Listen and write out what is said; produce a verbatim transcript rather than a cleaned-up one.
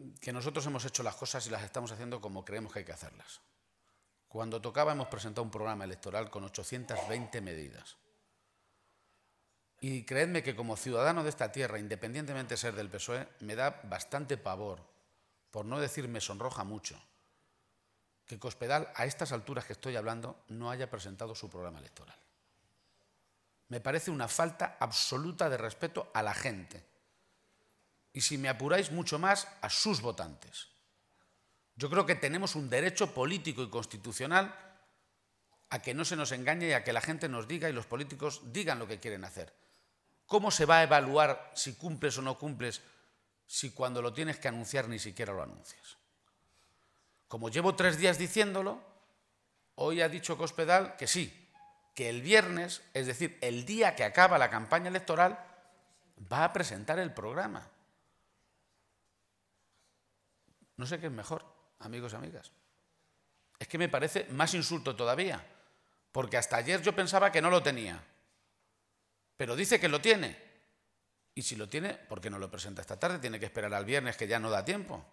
que nosotros hemos hecho las cosas y las estamos haciendo como creemos que hay que hacerlas. Cuando tocaba hemos presentado un programa electoral con ochocientas veinte medidas. Y creedme que como ciudadano de esta tierra, independientemente de ser del P S O E, me da bastante pavor, por no decir me sonroja mucho, que Cospedal, a estas alturas que estoy hablando, no haya presentado su programa electoral. Me parece una falta absoluta de respeto a la gente. Y si me apuráis mucho más, a sus votantes. Yo creo que tenemos un derecho político y constitucional a que no se nos engañe y a que la gente nos diga y los políticos digan lo que quieren hacer. ¿Cómo se va a evaluar si cumples o no cumples si cuando lo tienes que anunciar ni siquiera lo anuncias? Como llevo tres días diciéndolo, hoy ha dicho Cospedal que sí, que el viernes, es decir, el día que acaba la campaña electoral, va a presentar el programa. No sé qué es mejor, amigos y amigas. Es que me parece más insulto todavía, porque hasta ayer yo pensaba que no lo tenía, pero dice que lo tiene. Y si lo tiene, ¿por qué no lo presenta esta tarde? Tiene que esperar al viernes, que ya no da tiempo.